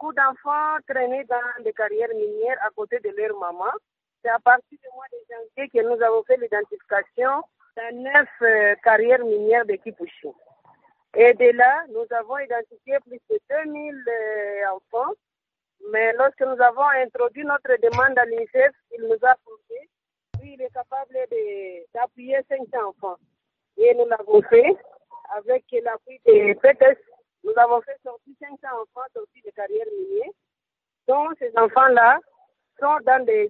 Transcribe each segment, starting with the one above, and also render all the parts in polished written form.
beaucoup d'enfants traînaient dans des carrières minières à côté de leur maman. C'est à partir du mois de janvier que nous avons fait l'identification dans 9 carrières minières de Kipushi. Et de là, nous avons identifié plus de 2000 enfants. Mais lorsque nous avons introduit notre demande à l'UNICEF, il nous a prouvé qu'il est capable d'appuyer 500 enfants. Et nous l'avons fait avec l'appui des PETES. Nous avons fait sortir 500 enfants sortis de carrières minières. Donc, ces enfants-là sont dans les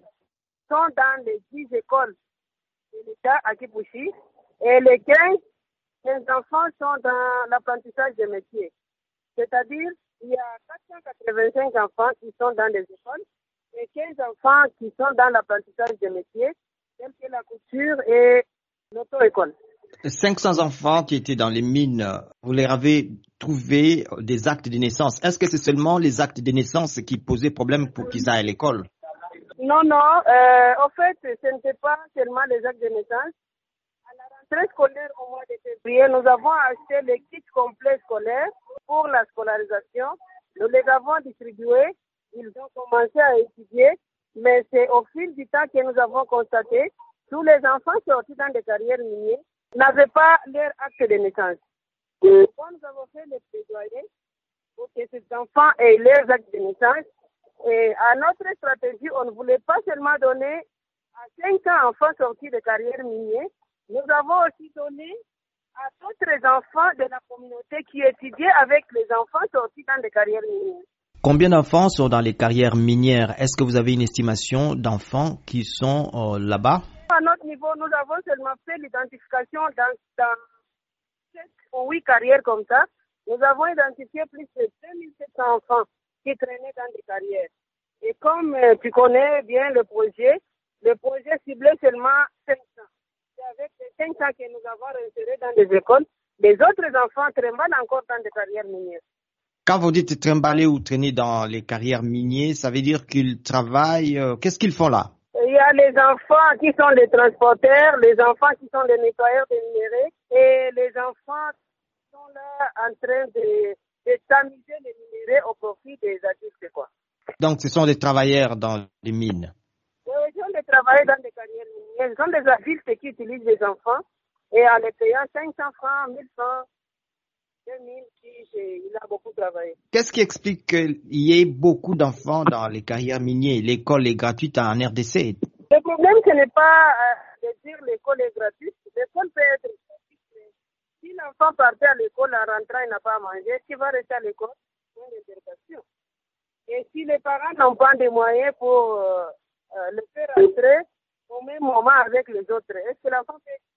10 écoles de l'État à Kipushi. Et les 15 enfants sont dans l'apprentissage des métiers. C'est-à-dire, il y a 485 enfants qui sont dans les écoles et 15 enfants qui sont dans l'apprentissage des métiers, tels que la couture et l'auto-école. 500 enfants qui étaient dans les mines, vous leur avez trouvé des actes de naissance. Est-ce que c'est seulement les actes de naissance qui posaient problème pour qu'ils aillent à l'école? Non. En fait, ce n'était pas seulement les actes de naissance. À la rentrée scolaire au mois de février, nous avons acheté les kits complets scolaires pour la scolarisation. Nous les avons distribués. Ils ont commencé à étudier. Mais c'est au fil du temps que nous avons constaté tous les enfants sortis dans des carrières minières n'avaient pas leur acte de naissance. Quand nous avons fait le plaidoyer pour que ces enfants aient leurs actes de naissance, et à notre stratégie, on ne voulait pas seulement donner à 500 enfants sortis de carrières minières, nous avons aussi donné à d'autres enfants de la communauté qui étudiaient avec les enfants sortis dans des carrières minières. Combien d'enfants sont dans les carrières minières? Est-ce que vous avez une estimation d'enfants qui sont là-bas? À notre niveau, nous avons seulement fait l'identification dans 7 ou 8 carrières comme ça. Nous avons identifié plus de 2700 enfants qui traînaient dans des carrières. Et comme tu connais bien le projet ciblait seulement 500. C'est avec les 500 que nous avons inséré dans des écoles. Les autres enfants trimballent encore dans des carrières minières. Quand vous dites trimballer ou traîner dans les carrières minières, ça veut dire qu'ils travaillent. Qu'est-ce qu'ils font là? Il y a les enfants qui sont les transporteurs, les enfants qui sont les nettoyeurs des minerais et les enfants qui sont là en train de tamiser les minerais au profit des adultes, quoi. Donc, ce sont des travailleurs dans les mines. Oui, ils sont des travailleurs dans des carrières minières. Ce sont des adultes qui utilisent les enfants et en les payant 500 francs, 1000 francs, 2000, il a beaucoup travaillé. Qu'est-ce qui explique qu'il y ait beaucoup d'enfants dans les carrières minières? L'école est gratuite en RDC. Le problème, ce n'est pas de dire l'école est gratuite. L'école peut être gratuite. Si l'enfant partait à l'école en rentrant, il n'a pas à manger, est-ce qu'il va rester à l'école? Point d'interrogation. Et si les parents n'ont pas de moyens pour le faire rentrer au même moment avec les autres, est-ce que l'enfant peut